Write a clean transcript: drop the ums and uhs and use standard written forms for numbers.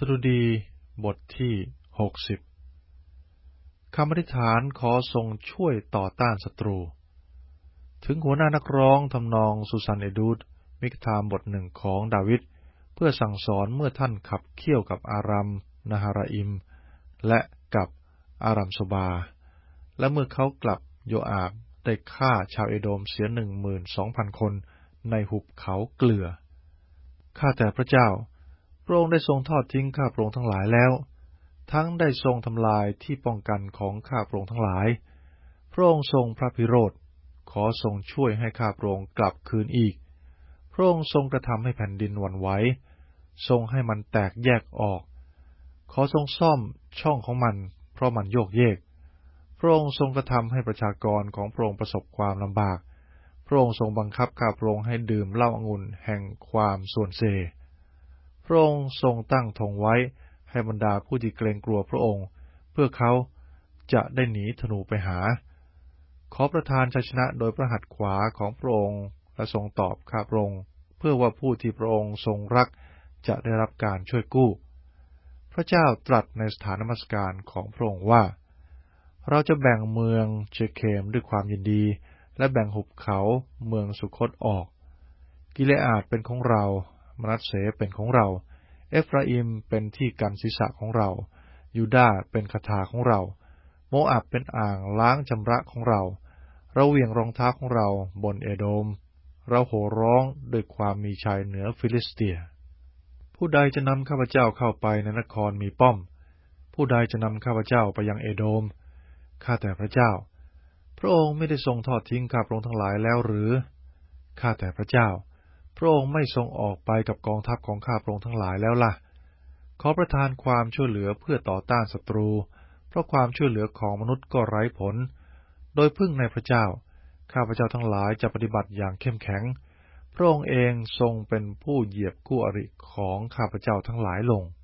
ดุดีบทที่60คำอธิษฐานขอทรงช่วยต่อต้านศัตรูถึงหัวหน้านักร้องทำนองซูซานเอดูดมิกธามบทหนึ่งของดาวิดเพื่อสั่งสอนเมื่อท่านขับเคี่ยวกับอารัมนาฮาราอิมและกับอารัมโซบาและเมื่อเขากลับโยอาบได้ฆ่าชาวเอโดมเสีย 12,000 คนในหุบเขาเกลือข้าแต่พระเจ้าพระองค์ได้ทรงทอดทิ้งข้าพระองค์ทั้งหลายแล้วทั้งได้ทรงทำลายที่ป้องกันของข้าพระองค์ทั้งหลายพระองค์ทรงพระพิโรธขอทรงช่วยให้ข้าพระองค์กลับคืนอีกพระองค์ทรงกระทำให้แผ่นดินหวั่นไหวทรงให้มันแตกแยกออกขอทรงซ่อมช่องของมันเพราะมันโยกเยกพระองค์ทรงกระทำให้ประชากรของพระองค์ประสบความลำบากพระองค์ทรงบังคับข้าพระองค์ให้ดื่มเหล้าองุ่นแห่งความส่วนเซพระองค์ทรงตั้งธงไว้ให้บรรดาผู้ที่เกรงกลัวพระองค์เพื่อเขาจะได้หนีธนูไปหาขอประทานชัยชนะโดยพระหัตถ์ขวาของพระองค์และทรงตอบข้าพระองค์เพื่อว่าผู้ที่พระองค์ทรงรักจะได้รับการช่วยกู้พระเจ้าตรัสในสถานนมัสการของพระองค์ว่าเราจะแบ่งเมืองเชเคมด้วยความยินดีและแบ่งหุบเขาเมืองสุคตออกกิเลอาดเป็นของเรามนัสเสเป็นของเราเอฟราอิมเป็นที่กันศีรษะของเรายูดาห์เป็นคทาของเราโมอับเป็นอ่างล้างชำระของเราเราเหวี่ยงรองเท้าของเราบนเอโดมเราโห่ร้องด้วยความมีชัยเหนือฟิลิสเตียผู้ใดจะนำข้าพเจ้าเข้าไปในนครมีป้อมผู้ใดจะนำข้าพเจ้าไปยังเอโดมข้าแต่พระเจ้าพระองค์ไม่ได้ทรงทอดทิ้งข้าพระองค์ทั้งหลายแล้วหรือข้าแต่พระเจ้าพระองค์ไม่ทรงออกไปกับกองทัพของข้าพระองค์ทั้งหลายแล้วล่ะขอประทานความช่วยเหลือเพื่อต่อต้านศัตรูเพราะความช่วยเหลือของมนุษย์ก็ไร้ผลโดยพึ่งในพระเจ้าข้าพเจ้าทั้งหลายจะปฏิบัติอย่างเข้มแข็งพระองค์เองทรงเป็นผู้เหยียบคู่อริของข้าพเจ้าทั้งหลายลง